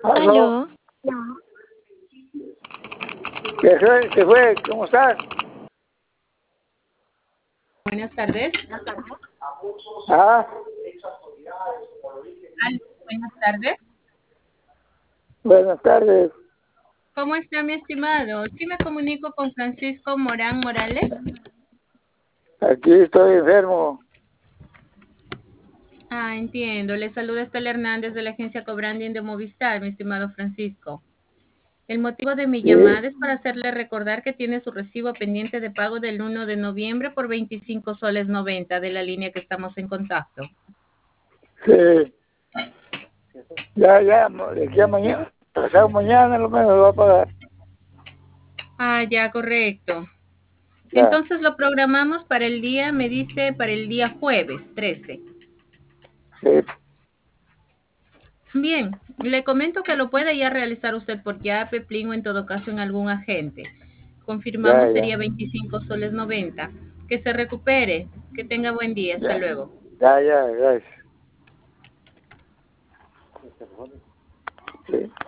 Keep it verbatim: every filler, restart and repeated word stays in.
Aló, Aló, ¿qué fue? ¿Qué fue? ¿Cómo estás? Buenas tardes. Ah, Aló, buenas tardes. buenas tardes. ¿Cómo está mi estimado? Sí me comunico con Francisco Morán Morales. Aquí estoy enfermo. Ah, entiendo. Le saluda Estela Hernández de la agencia Cobranding de Movistar, mi estimado Francisco. El motivo de mi Sí, llamada es para hacerle recordar que tiene su recibo pendiente de pago del uno de noviembre por veinticinco soles noventa de la línea que estamos en contacto. sí. Ya, ya, de aquí a mañana, pasado mañana lo menos lo va a pagar. Ah, ya, correcto. Ya, Entonces lo programamos para el día, me dice, para el día jueves trece. sí, Bien, le comento que lo puede ya realizar usted por Yape, Plin o en todo caso en algún agente. ya, Confirmamos ya, sería veinticinco soles noventa. Que se recupere, que tenga buen día, hasta ya, luego. ya, ya, gracias. Sí.